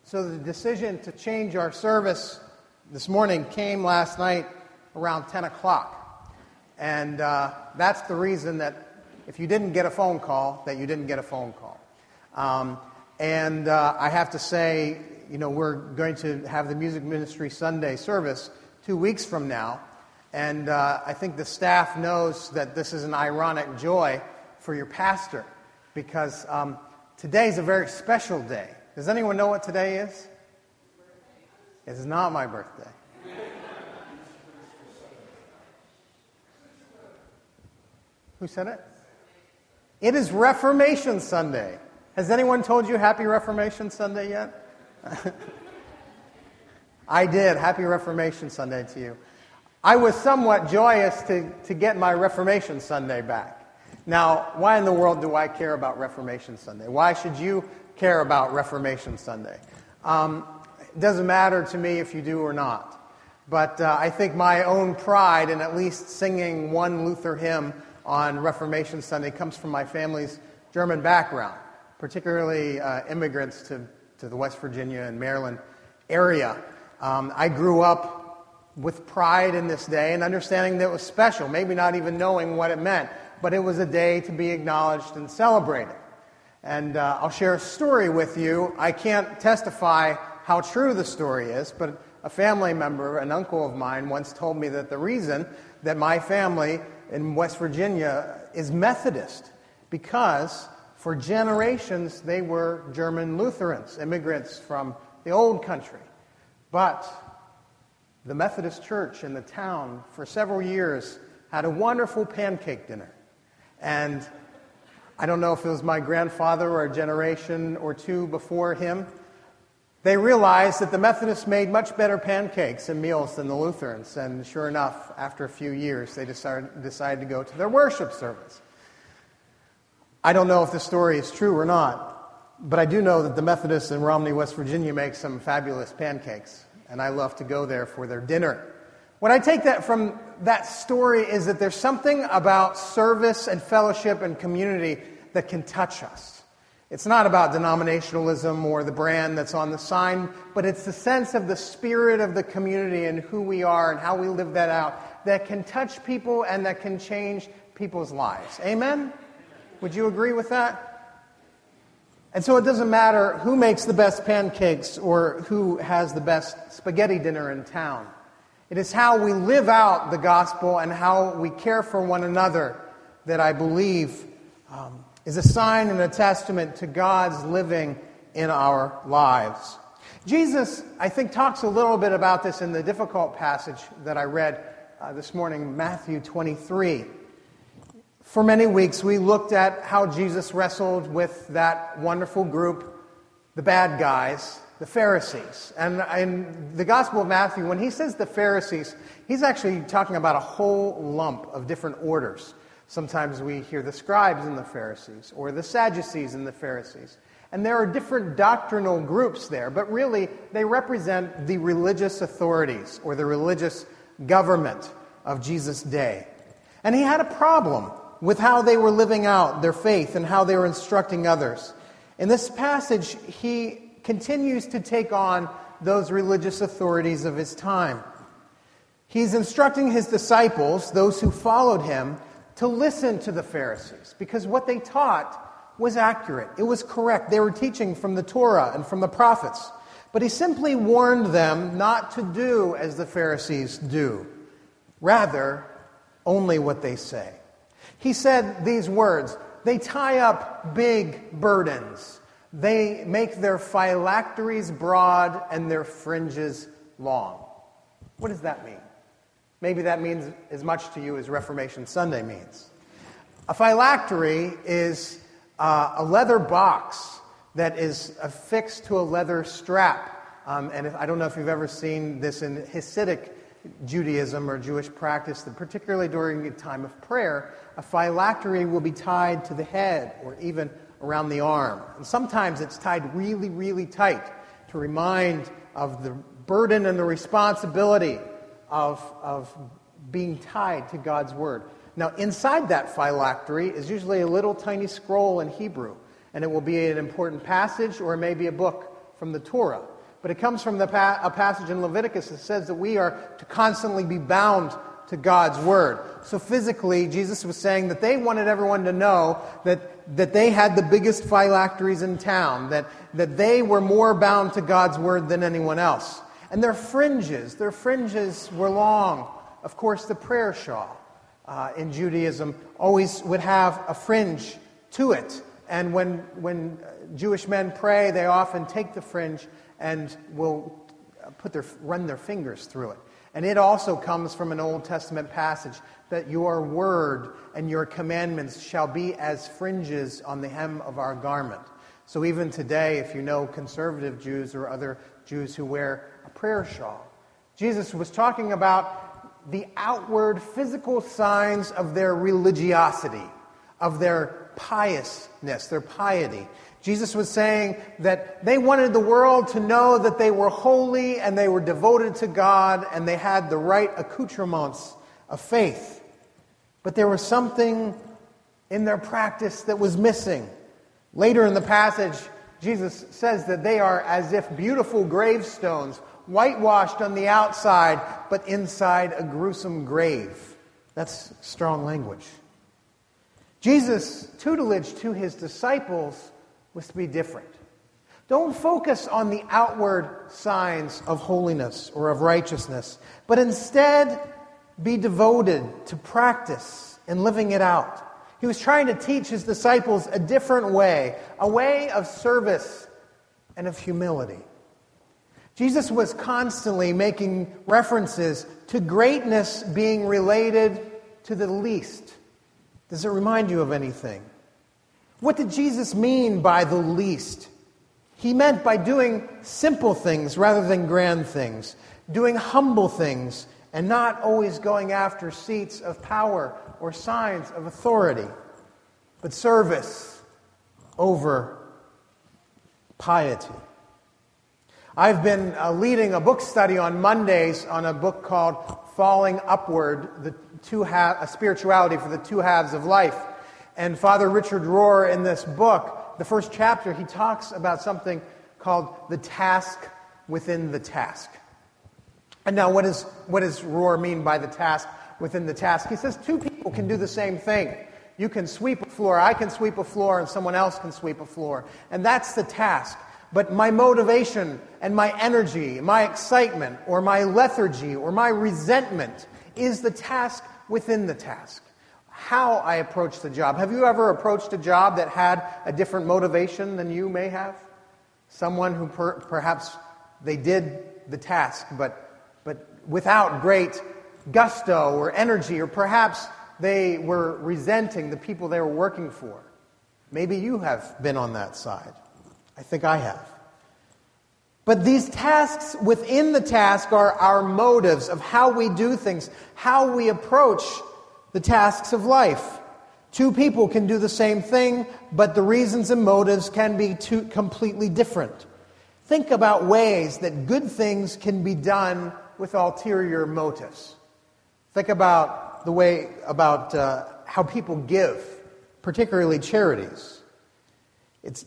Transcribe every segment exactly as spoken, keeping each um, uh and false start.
So the decision to change our service this morning came last night around ten o'clock. And uh, that's the reason that if you didn't get a phone call, that you didn't get a phone call. Um, and uh, I have to say, you know, we're going to have the Music Ministry Sunday service two weeks from now. And uh, I think the staff knows that this is an ironic joy for your pastor, because um, today's a very special day. Does anyone know what today is? It's not my birthday. Who said it? It is Reformation Sunday. Has anyone told you Happy Reformation Sunday yet? I did. Happy Reformation Sunday to you. I was somewhat joyous to, to get my Reformation Sunday back. Now, why in the world do I care about Reformation Sunday? Why should you care about Reformation Sunday? Um, it doesn't matter to me if you do or not. But uh, I think my own pride in at least singing one Luther hymn on Reformation Sunday comes from my family's German background, particularly uh, immigrants to, to the West Virginia and Maryland area. Um, I grew up with pride in this day and understanding that it was special, maybe not even knowing what it meant, but it was a day to be acknowledged and celebrated. And uh, I'll share a story with you. I can't testify how true the story is, but a family member, an uncle of mine, once told me that the reason that my family in West Virginia is Methodist, because for generations they were German Lutherans, immigrants from the old country. But the Methodist church in the town for several years had a wonderful pancake dinner. And I don't know if it was my grandfather or a generation or two before him, they realized that the Methodists made much better pancakes and meals than the Lutherans. And sure enough, after a few years, they decided, decided to go to their worship service. I don't know if the story is true or not, but I do know that the Methodists in Romney, West Virginia make some fabulous pancakes. And I love to go there for their dinner. What I take that from that story is that there's something about service and fellowship and community that can touch us. It's not about denominationalism or the brand that's on the sign, but it's the sense of the spirit of the community and who we are and how we live that out that can touch people and that can change people's lives. Amen? Would you agree with that? And so it doesn't matter who makes the best pancakes or who has the best spaghetti dinner in town. It is how we live out the gospel and how we care for one another that I believe um, is a sign and a testament to God's living in our lives. Jesus, I think, talks a little bit about this in the difficult passage that I read uh, this morning, Matthew twenty-three. For many weeks, we looked at how Jesus wrestled with that wonderful group, the bad guys, the Pharisees. And in the Gospel of Matthew, when he says the Pharisees, he's actually talking about a whole lump of different orders. Sometimes we hear the scribes and the Pharisees, or the Sadducees and the Pharisees. And there are different doctrinal groups there, but really they represent the religious authorities, or the religious government of Jesus' day. And he had a problem with how they were living out their faith and how they were instructing others. In this passage, he continues to take on those religious authorities of his time. He's instructing his disciples, those who followed him, to listen to the Pharisees, because what they taught was accurate. It was correct. They were teaching from the Torah and from the prophets. But he simply warned them not to do as the Pharisees do. Rather, only what they say. He said these words, they tie up big burdens. They make their phylacteries broad and their fringes long. What does that mean? Maybe that means as much to you as Reformation Sunday means. A phylactery is uh, a leather box that is affixed to a leather strap. Um, and if, I don't know if you've ever seen this in Hasidic Judaism or Jewish practice, that particularly during a time of prayer, a phylactery will be tied to the head or even around the arm. And sometimes it's tied really, really tight to remind of the burden and the responsibility of, of being tied to God's Word. Now, inside that phylactery is usually a little tiny scroll in Hebrew, and it will be an important passage or maybe a book from the Torah. but it comes from the pa- a passage in Leviticus that says that we are to constantly be bound to God's Word. So physically, Jesus was saying that they wanted everyone to know that, that they had the biggest phylacteries in town, that, that they were more bound to God's Word than anyone else. And their fringes, their fringes were long. Of course, the prayer shawl uh, in Judaism always would have a fringe to it. And when, when Jewish men pray, they often take the fringe and will put their, run their fingers through it. And it also comes from an Old Testament passage that your word and your commandments shall be as fringes on the hem of our garment. So even today, if you know conservative Jews or other Jews who wear a prayer shawl, Jesus was talking about the outward physical signs of their religiosity, of their piousness, their piety. Jesus was saying that they wanted the world to know that they were holy and they were devoted to God and they had the right accoutrements of faith. But there was something in their practice that was missing. Later in the passage, Jesus says that they are as if beautiful gravestones, whitewashed on the outside, but inside a gruesome grave. That's strong language. Jesus' tutelage to his disciples was to be different. Don't focus on the outward signs of holiness or of righteousness, but instead be devoted to practice and living it out. He was trying to teach his disciples a different way, a way of service and of humility. Jesus was constantly making references to greatness being related to the least. Does it remind you of anything? What did Jesus mean by the least? He meant by doing simple things rather than grand things, doing humble things, and not always going after seats of power or signs of authority, but service over piety. I've been uh, leading a book study on Mondays on a book called Falling Upward, the two ha- a spirituality for the two halves of life. And Father Richard Rohr, in this book, the first chapter, he talks about something called the task within the task. And now, what, is, what does Rohr mean by the task within the task? He says two people can do the same thing. You can sweep a floor, I can sweep a floor, and someone else can sweep a floor. And that's the task. But my motivation and my energy, my excitement, or my lethargy, or my resentment is the task within the task. How I approach the job. Have you ever approached a job that had a different motivation than you may have? Someone who per, perhaps they did the task, but, but without great gusto or energy, or perhaps they were resenting the people they were working for. Maybe you have been on that side. I think I have. But these tasks within the task are our motives of how we do things, how we approach the tasks of life. Two people can do the same thing, but the reasons and motives can be two completely different. Think about ways that good things can be done with ulterior motives. Think about the way, about uh, how people give, particularly charities. It's,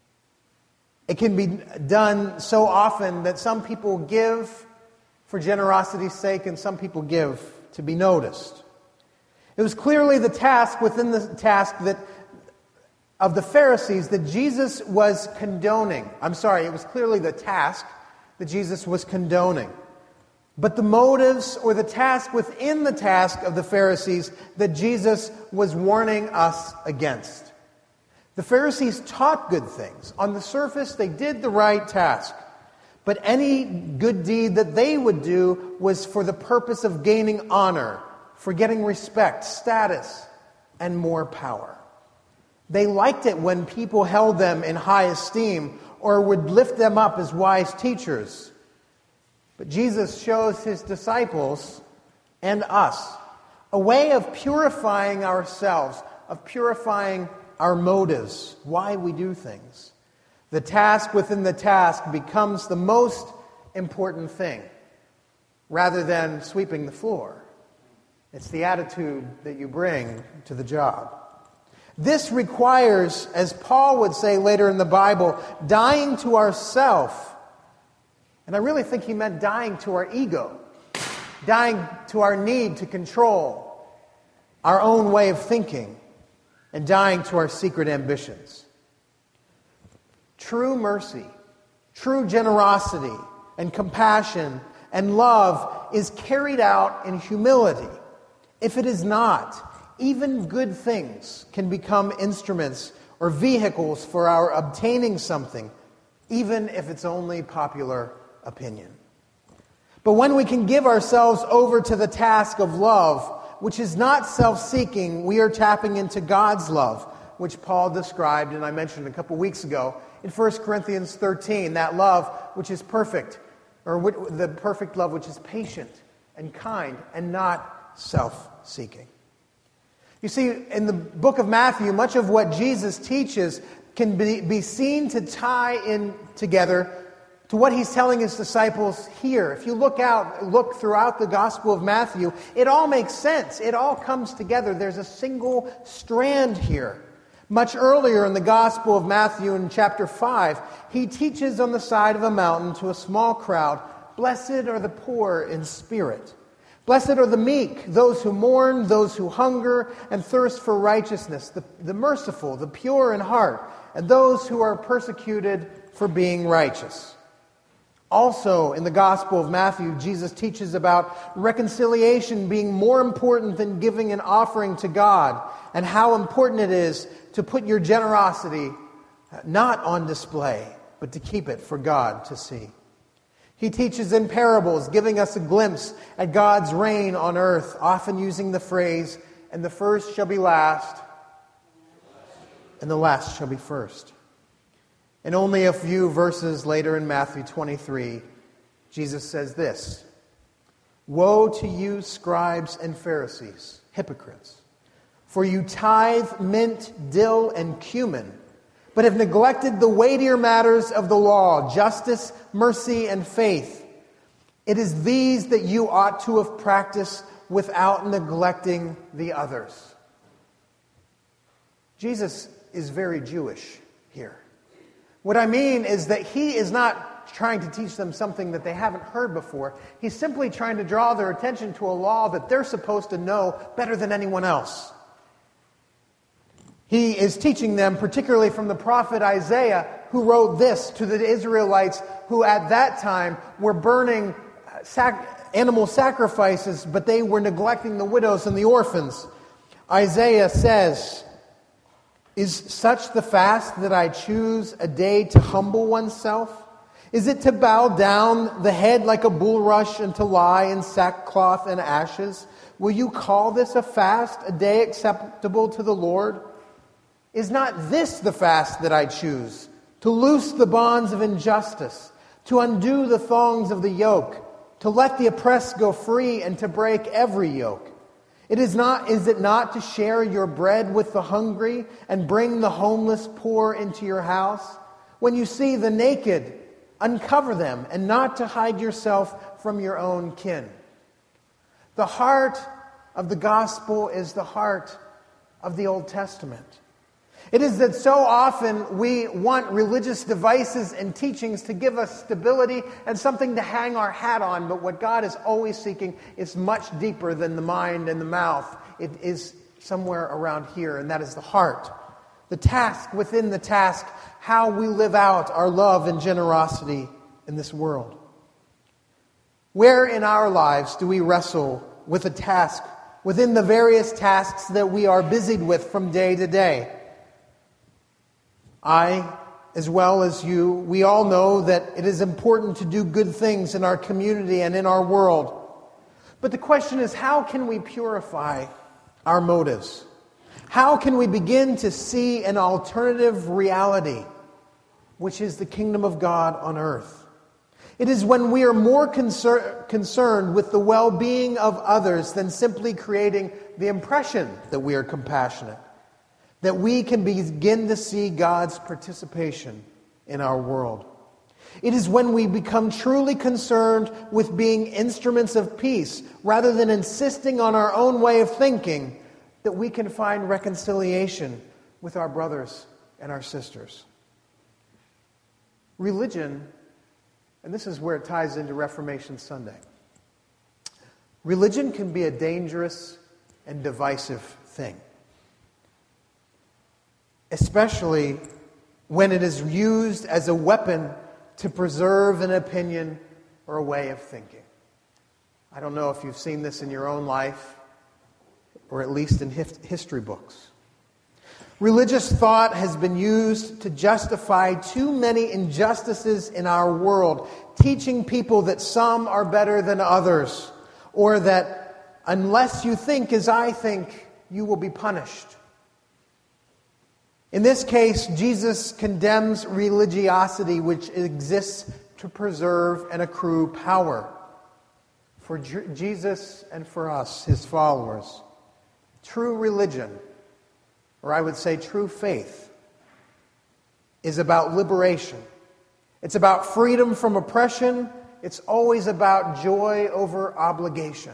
it can be done so often that some people give for generosity's sake and some people give to be noticed. It was clearly the task within the task that of the Pharisees that Jesus was condoning. I'm sorry, it was clearly the task that Jesus was condoning. But the motives or the task within the task of the Pharisees that Jesus was warning us against. The Pharisees taught good things. On the surface, they did the right task. But any good deed that they would do was for the purpose of gaining honor, for getting respect, status, and more power. They liked it when people held them in high esteem or would lift them up as wise teachers. But Jesus shows his disciples and us a way of purifying ourselves, of purifying our motives, why we do things. The task within the task becomes the most important thing, rather than sweeping the floor. It's the attitude that you bring to the job. This requires, as Paul would say later in the Bible, dying to ourself And I really think he meant dying to our ego, dying to our need to control our own way of thinking, and dying to our secret ambitions. True mercy, true generosity, and compassion and love is carried out in humility. If it is not, even good things can become instruments or vehicles for our obtaining something, even if it's only popular opinion. But when we can give ourselves over to the task of love, which is not self-seeking, we are tapping into God's love, which Paul described, and I mentioned a couple weeks ago, in First Corinthians thirteen, that love which is perfect, or the perfect love which is patient and kind and not self-seeking. You see, in the book of Matthew, much of what Jesus teaches can be, be seen to tie in together to what he's telling his disciples here. If you look out, look throughout the Gospel of Matthew, it all makes sense. It all comes together. There's a single strand here. Much earlier in the Gospel of Matthew in chapter five, he teaches on the side of a mountain to a small crowd, "Blessed are the poor in spirit. Blessed are the meek, those who mourn, those who hunger and thirst for righteousness, the, the merciful, the pure in heart, and those who are persecuted for being righteous." Also, in the Gospel of Matthew, Jesus teaches about reconciliation being more important than giving an offering to God, and how important it is to put your generosity not on display, but to keep it for God to see. He teaches in parables, giving us a glimpse at God's reign on earth, often using the phrase, "And the first shall be last, and the last shall be first." And only a few verses later in Matthew twenty-three, Jesus says this, "Woe to you, scribes and Pharisees, hypocrites! For you tithe mint, dill, and cumin, but have neglected the weightier matters of the law, justice, mercy, and faith. It is these that you ought to have practiced without neglecting the others." Jesus is very Jewish here. What I mean is that he is not trying to teach them something that they haven't heard before. He's simply trying to draw their attention to a law that they're supposed to know better than anyone else. He is teaching them, particularly from the prophet Isaiah, who wrote this to the Israelites who at that time were burning sac- animal sacrifices, but they were neglecting the widows and the orphans. Isaiah says, "Is such the fast that I choose a day to humble oneself? Is it to bow down the head like a bulrush and to lie in sackcloth and ashes? Will you call this a fast, a day acceptable to the Lord? Is not this the fast that I choose? To loose the bonds of injustice, to undo the thongs of the yoke, to let the oppressed go free, and to break every yoke. It is not, is it not to share your bread with the hungry and bring the homeless poor into your house? When you see the naked, uncover them, and not to hide yourself from your own kin." The heart of the gospel is the heart of the Old Testament. It is that so often we want religious devices and teachings to give us stability and something to hang our hat on, but what God is always seeking is much deeper than the mind and the mouth. It is somewhere around here, and that is the heart. The task within the task, how we live out our love and generosity in this world. Where in our lives do we wrestle with a task within the various tasks that we are busied with from day to day? I, as well as you, we all know that it is important to do good things in our community and in our world. But the question is, how can we purify our motives? How can we begin to see an alternative reality, which is the kingdom of God on earth? It is when we are more concer- concerned with the well-being of others than simply creating the impression that we are compassionate, that we can begin to see God's participation in our world. It is when we become truly concerned with being instruments of peace rather than insisting on our own way of thinking that we can find reconciliation with our brothers and our sisters. Religion, and this is where it ties into Reformation Sunday. Religion can be a dangerous and divisive thing, especially when it is used as a weapon to preserve an opinion or a way of thinking. I don't know if you've seen this in your own life, or at least in history books. Religious thought has been used to justify too many injustices in our world, teaching people that some are better than others, or that unless you think as I think, you will be punished. In this case, Jesus condemns religiosity which exists to preserve and accrue power. For Jesus and for us, his followers, true religion, or I would say true faith, is about liberation. It's about freedom from oppression. It's always about joy over obligation.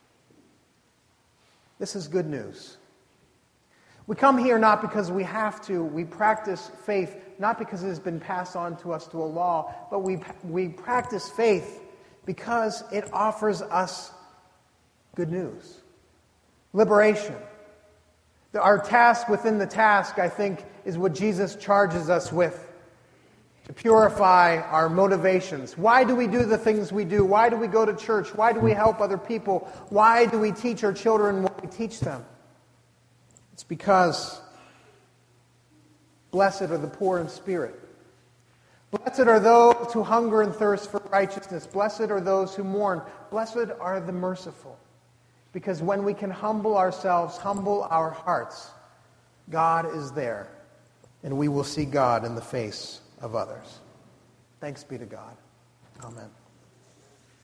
This is good news. We come here not because we have to. We practice faith not because it has been passed on to us to a law, but we, we practice faith because it offers us good news. Liberation. Our task within the task, I think, is what Jesus charges us with. To purify our motivations. Why do we do the things we do? Why do we go to church? Why do we help other people? Why do we teach our children what we teach them? It's because blessed are the poor in spirit. Blessed are those who hunger and thirst for righteousness. Blessed are those who mourn. Blessed are the merciful. Because when we can humble ourselves, humble our hearts, God is there, and we will see God in the face of others. Thanks be to God. Amen.